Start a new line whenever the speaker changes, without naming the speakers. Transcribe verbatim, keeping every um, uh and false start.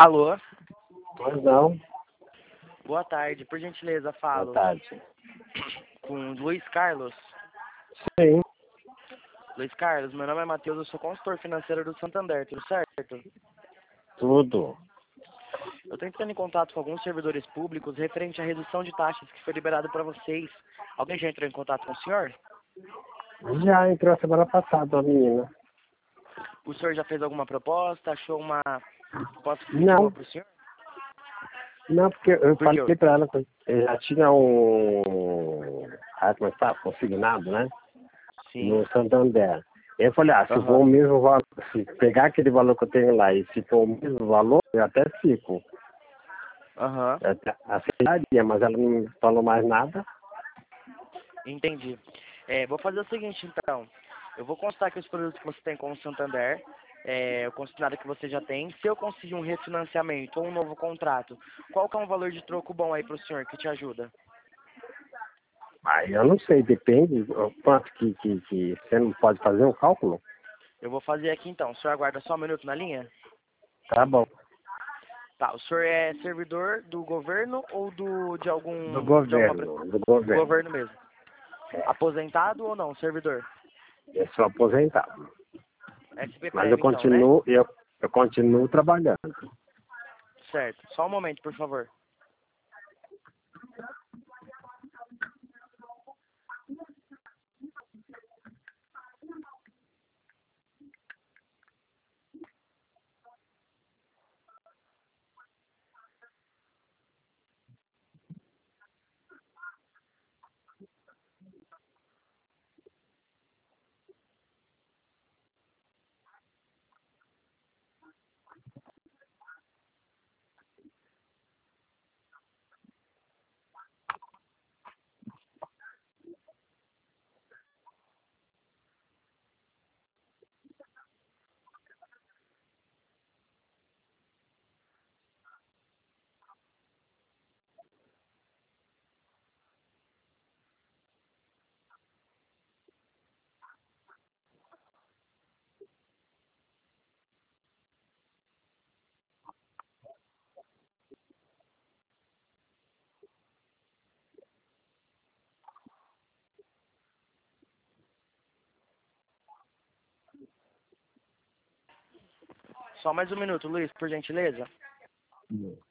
Alô?
Pois não.
Boa tarde, por gentileza,
Boa
falo
tarde.
com Luiz Carlos.
Sim,
Luiz Carlos, meu nome é Matheus, eu sou consultor financeiro do Santander, tudo certo?
tudo.
Eu estou entrando em contato com alguns servidores públicos referente à redução de taxas que foi liberado para vocês. Alguém já entrou em contato com o senhor?
Já entrou semana passada a menina.
O senhor já fez alguma proposta? Achou uma proposta que
Não.
para o senhor?
Não, porque eu
Por quê?
falei pra ela que eu já tinha um. Ah, como é que tá? Consignado, né?
Sim.
No Santander. Eu falei, ah, se
Aham.
for o mesmo valor, se pegar aquele valor que eu tenho lá e se for o mesmo valor, eu até fico.
Aham.
Eu até aceitaria, mas ela não falou mais nada.
Entendi. É, vou fazer o seguinte, então. Eu vou constar aqui os produtos que você tem com o Santander, é, o consignado que você já tem. Se eu conseguir um refinanciamento ou um novo contrato, qual que é um valor de troco bom aí para o senhor que te ajuda?
Aí eu não sei, depende ó, quanto que, que, que você não pode fazer um cálculo.
Eu vou fazer aqui então. O senhor aguarda só um minuto na linha?
Tá bom.
Tá, o senhor é servidor do governo ou do de
Do
algum de alguma pre-
governo, do
do
governo.
governo mesmo? Aposentado ou não, servidor?
Eu sou aposentado.
S P
Mas eu
prévio então, né?
continuo, eu, eu continuo trabalhando.
Certo. Só um momento, por favor. Só mais um minuto, Luiz, por gentileza.